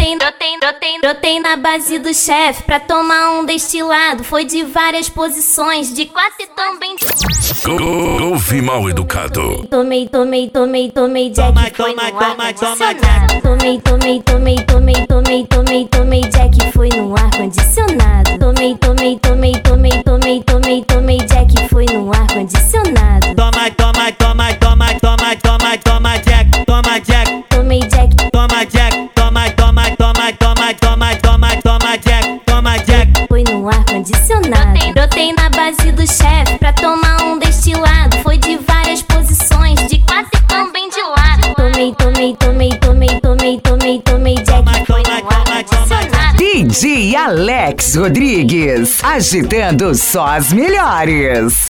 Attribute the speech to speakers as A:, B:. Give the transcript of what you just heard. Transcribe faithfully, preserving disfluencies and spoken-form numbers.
A: Brotei, brotei, brotei, brotei na base do chefe pra tomar um destilado. Foi de várias posições, de quatro e também de
B: Golfe mal educado.
A: Tomei, tomei, tomei, tomei Jack, foi no ar-condicionado. Tomei, tomei, tomei, tomei, tomei, tomei, tomei Jack, foi no ar-condicionado. Tomei, tomei, tomei, tomei, tomei, tomei, tomei Jack, foi no ar-condicionado.
C: Toma, toma, toma, toma, toma, toma, toma Jack, toma Jack,
A: Tomei Jack,
C: toma Jack, toma, toma, toma, toma, toma, toma, toma Jack, toma Jack.
A: foi no ar-condicionado. Brotei na base do chefe pra tomar um destilado. Foi de várias posições, de quatro e também de lado. Tomei, tomei, tomei, tomei, tomei, tomei, tomei Jack, foi no ar-condicionado.
D: D J Alex Rodrigues, agitando só as melhores.